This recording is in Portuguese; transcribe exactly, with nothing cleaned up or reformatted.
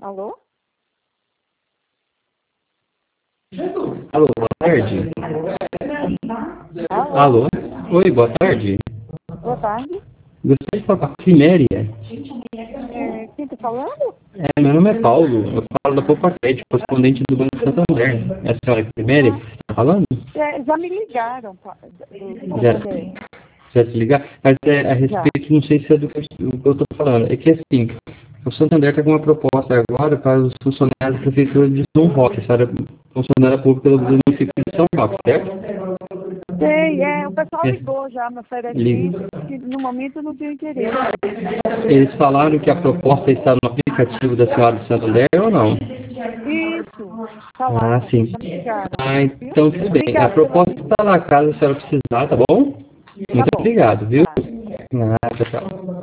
Alô? Alô, boa tarde. Alô? Alô? Oi, boa tarde. Boa tarde. Gostaria de falar com a Criméria. É, quem tá falando? É, meu nome é Paulo, eu falo da Poupa Crédito, correspondente do Banco Santander. É a senhora Criméria Ah, que você está falando? é, já me ligaram pa- do, do Já, Santander. já se ligar? Mas é a Já. respeito, não sei se é do que eu estou falando. É que assim, o Santander está com uma proposta agora para os funcionários da Prefeitura de São Roque, essa área funcionária pública do município de São Roque, certo? Sei, é, o pessoal É, ligou já me li- oferecendo, que no momento eu não tenho interesse. Eles falaram que a proposta está no aplicativo da senhora do Santander ou não? Isso, Ah, falaram, sim. já me ligaram, Ah, viu? então tudo bem. A Obrigada pela proposta está atenção. lá, caso a senhora precisar, tá bom? Tá Muito bom. obrigado, viu? Tá. Ah, tchau, tchau.